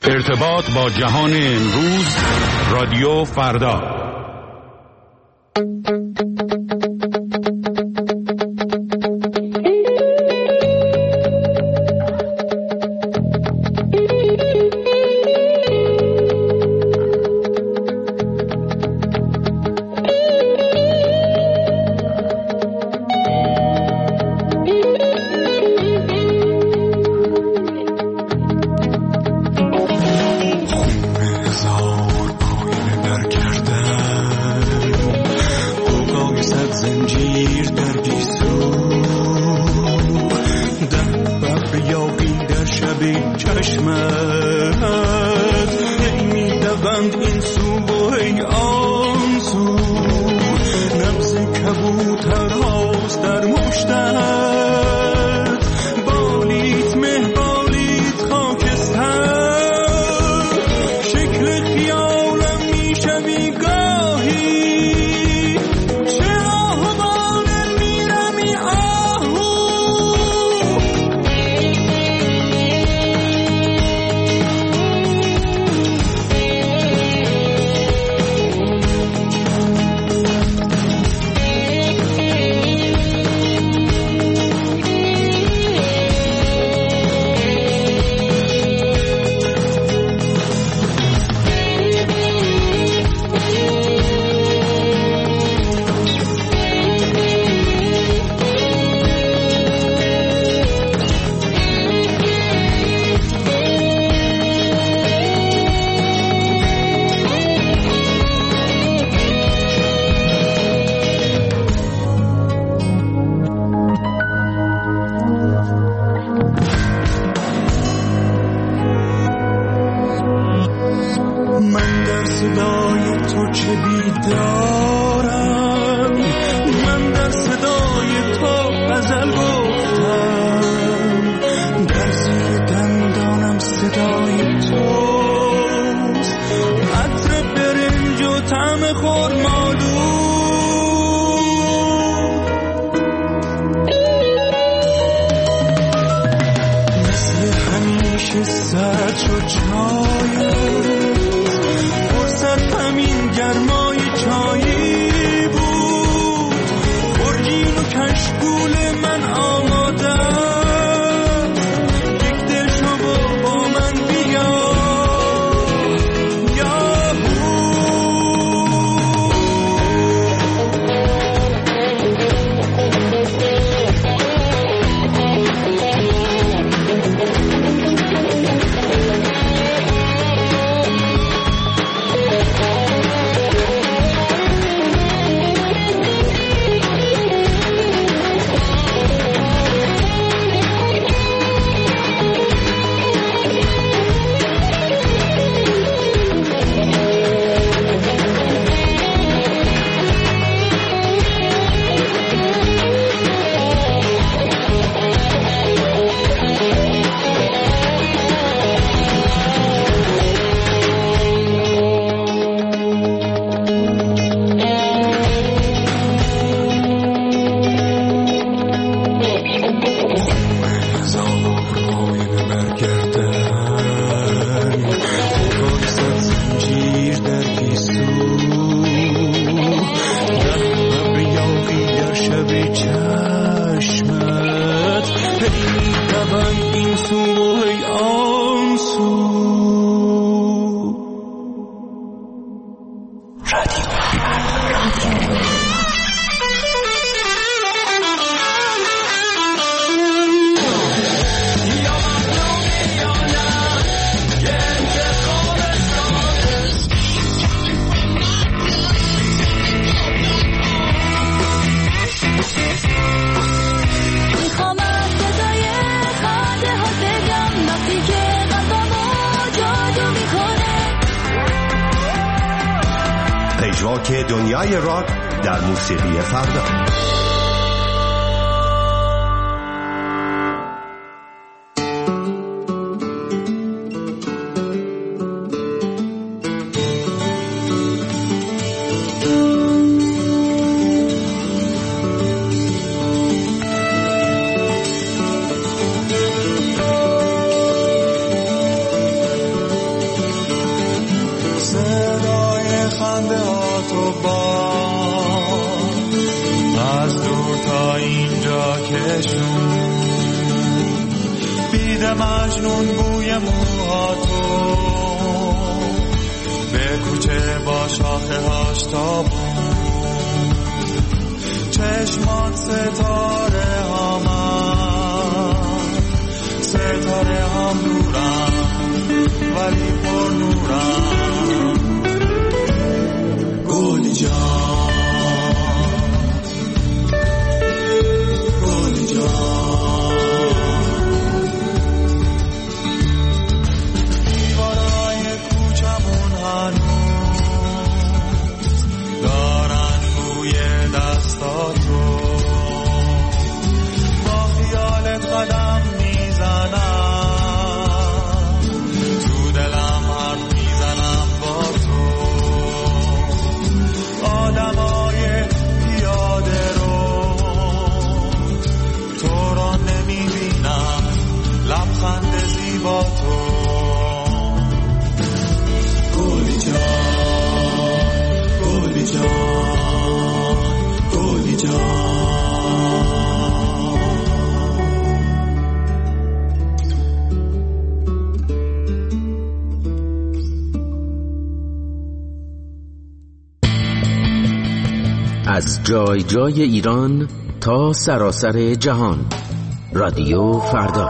ارتباط با جهان امروز، رادیو فردا. دنیای راک در موسیقی فردا. میده مجنون بوی موهاتو، به کوچه با شاخه هاش تابون، چشمان ستاره ستاره هم نورم ولی پر نورم. گلی جان گلی جان، دیوارای کوچمون هنوز دارن بوی دستاتو، با خیالت قدم میزنم، تو دلم حرف میزنم با تو. آدمای پیاده رو تو را نمیبینم، لبخند زیبا تو. گلی جان گلی جان گلی جان. از جای جای ایران تا سراسر جهان، رادیو فردا.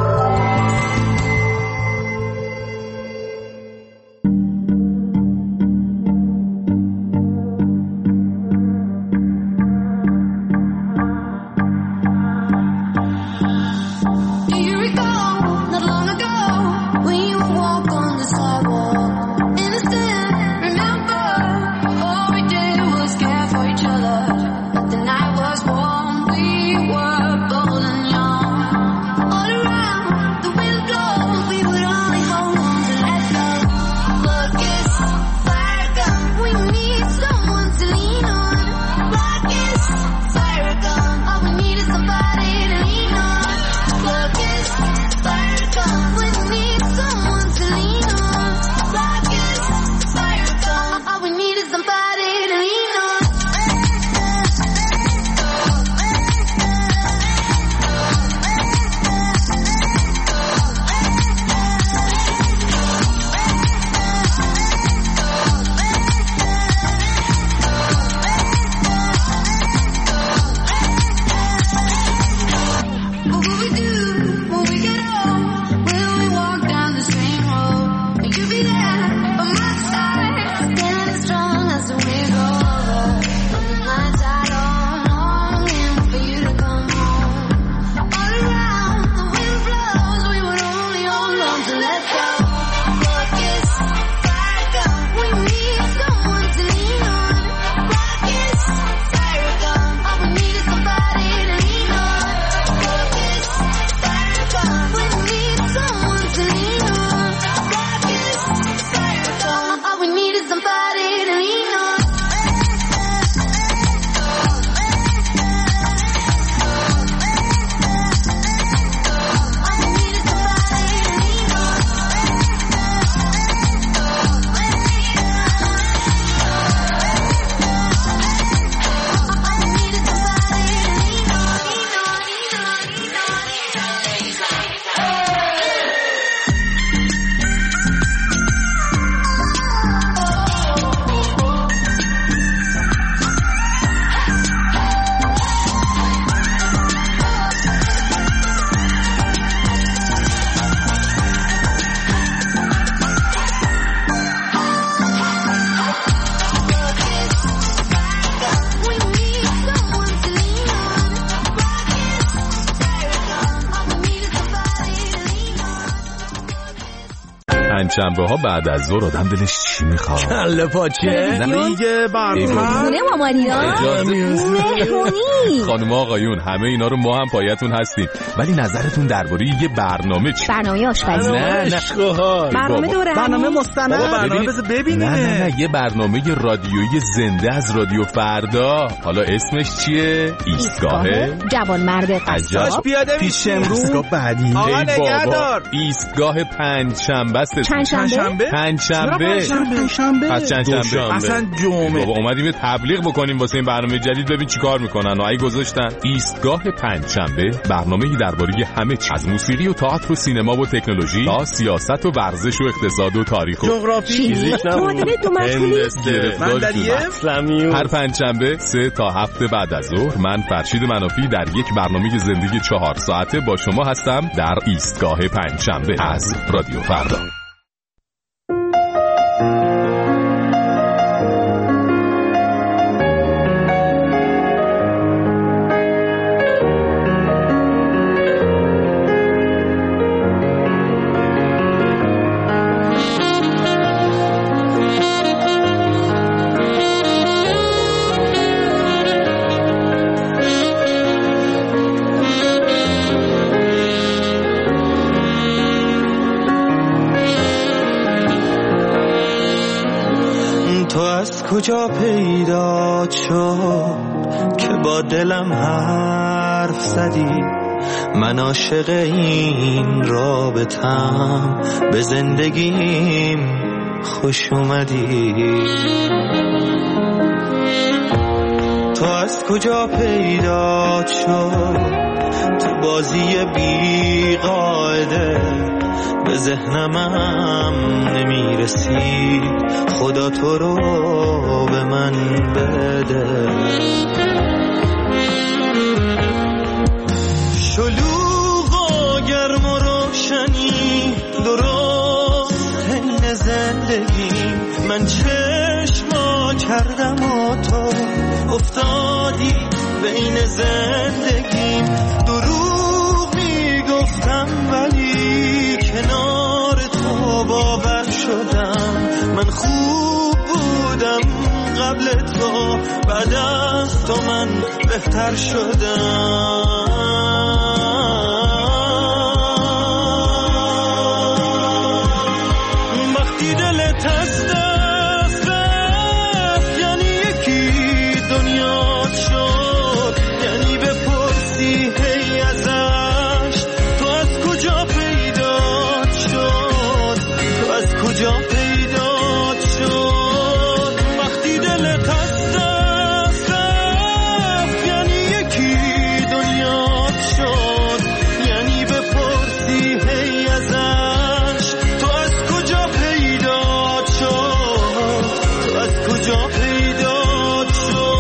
شنبه ها بعد از ظهر آدم دلش چی میخواد؟ کله پاچه دیگه برنامه مهمونی. خانم آقایون همه اینا رو ما هم پایتون هستیم، ولی نظرتون درباره یه برنامه چی؟ برنامه آشپزی. نه برنامه دوره، برنامه مستند، برنامه بذار ببینیم. نه یه برنامه رادیویی زنده از رادیو فردا. حالا اسمش چیه؟ ایستگاه جوانمرد قصاب. پیاده پیش امروز بعدی. آقا نگهدار. ایستگاه پنجشنبه است. چند شنبه؟ پس چند شنبه؟ اصلا جمعه. بابا اومدیم یه تبلیغ بکنیم واسه این برنامه جدید، ببین چیکار میکنن. ای گذاشتن ایستگاه پنجشنبه، برنامه‌ای درباره همه چیز از موسیقی و تئاتر و سینما و تکنولوژی تا سیاست و ورزش و اقتصاد و تاریخ و جغرافی، معادله دو مشغولی، هر پنجشنبه 3 تا 7 بعد از ظهر من فرشید منافی در یک برنامه زندگی 4 ساعته با شما هستم در ایستگاه پنجشنبه از رادیو فردا. کجا پیدا شد که با دلم حرف زدی؟ من عاشق این رابطم، به زندگیم خوش اومدی. تو از کجا پیدا شد تو بازی بی قاعده؟ به ذهنم نمیرسی، خدا تو رو به من بده. شلوغ و گرم و روشنی درست حین زندگی، من چشما کردم و تو افتادی بین زندگیم. دروغ میگفتم ولی کنار تو باور شدم. من خوب بودم قبل تو، بعد از تو من بهتر شدم. وقتی دلت از دست رفت یعنی یکی دنیا شد، یعنی بپرسی هی ازش تو از کجا پیدا شد، تو از کجا پیدا شد. وقتی دلت از دست رفت یعنی یکی دنیا شد، یعنی بپرسی هی ازش تو از کجا پیدا شد، تو از کجا پیدا شد.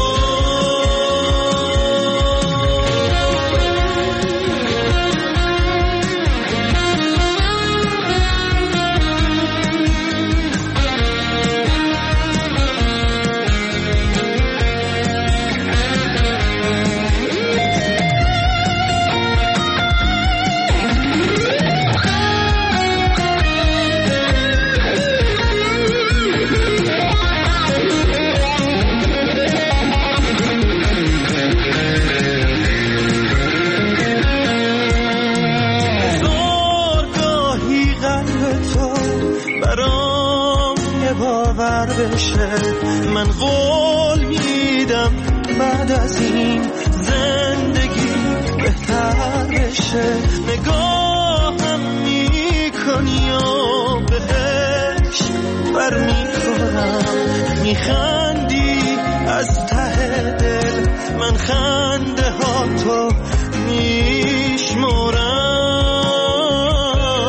باور بشه من قول میدم بعد از این زندگی بهتر بشه. نگاهم میکنی و بهش بر میخورم، میخندی از ته دل، من خنده ها تو میشمرم.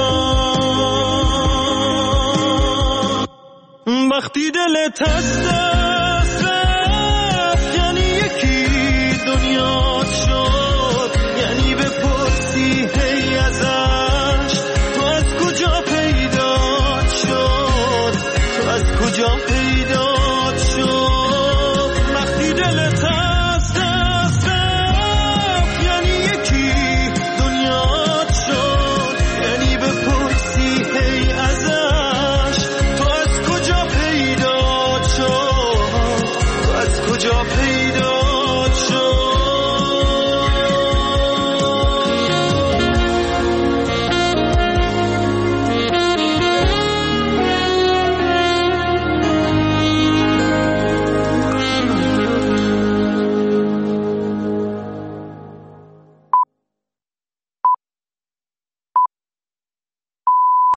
وقتی دلت از